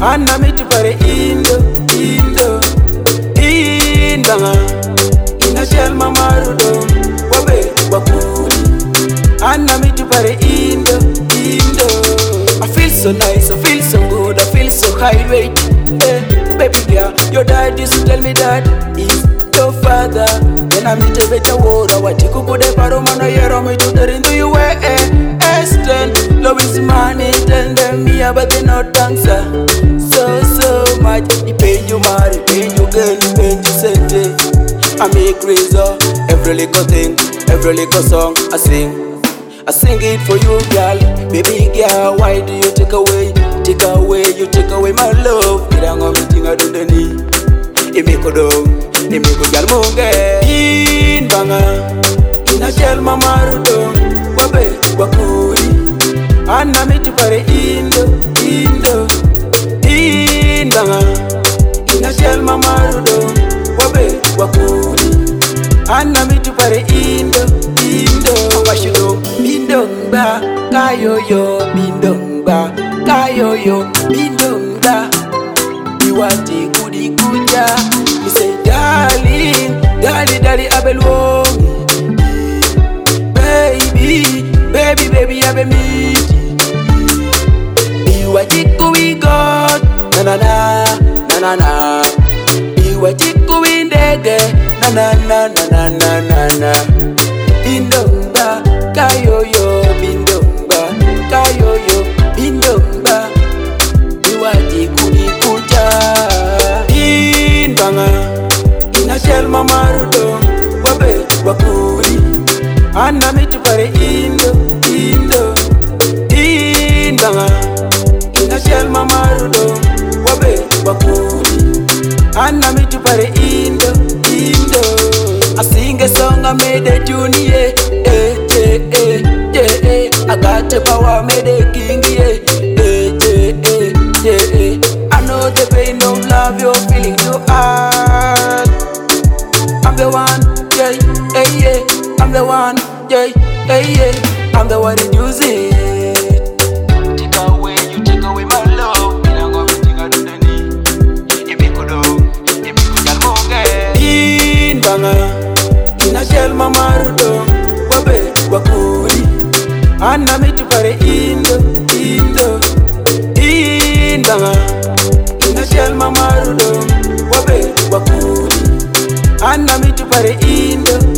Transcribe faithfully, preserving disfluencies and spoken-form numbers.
Anna me to pare indo, indo, indanga. Ina shell mamarudo, wabe wakuri. Anna me to pare indo, indo. I feel so nice, I feel so good, I feel so high rate. Hey, baby girl, your dad used to tell me that is your father. Then I meet a better word, what you could put a paromano, you're me to the into you way. Eastern, love is money, tell them me but they not dancer. So, so much, he pay you marry, pay you girl, he pay you sente. I make razor, every little thing, every little song I sing. I sing it for you, girl. Baby girl, why do you take away, take away, you take away my love? Kiranga meeting I don't need. Imiko do, imiko girl munge. In banga, ina shell mamarudo, wabe wakuri. Anna me to pare indo, indo, in banga, ina shell mamarudo, wabe wakuri. Anna me to pare indo, indo. Washido, bindongba, kayoyo, bindongba, kayoyo, bindongba. Iwati kudi kuja, me say darling, darling, darling, abelwo. Baby, baby, baby, abe me. Iwati kuwi God, na na na, na na na. Iwati kuwi ndege, na na na na na na na. Bindongba, kayoyo, bindongba, kayoyo, bindongba. Iwati kudi kuja. Inbanga, ina shell mamarudo, wabe wakuri. Anna me to pare indo, indo, inbanga, ina shell mamarudo, wabe wakuri. Anna me to pare indo, indo. I sing a song, I made a tune, yeah, eh, eh, eh, yeah, eh. I got the power, I made a king, yeah, eh, eh, eh, yeah, eh. I know the pain of love, you're feeling you are. I'm the one, yeah, eh, yeah. I'm the one, yeah, eh, yeah. I'm the one that use it. Take away, you take away my love. I'm gonna think I do the need. If you could do, if you could get more, in banga. Ina shell mamarudo, wabe wakuri. Anna me to pare indo, indo, indanga. Ina shell mamarudo, wabe wakuri. Anna me to pare indo.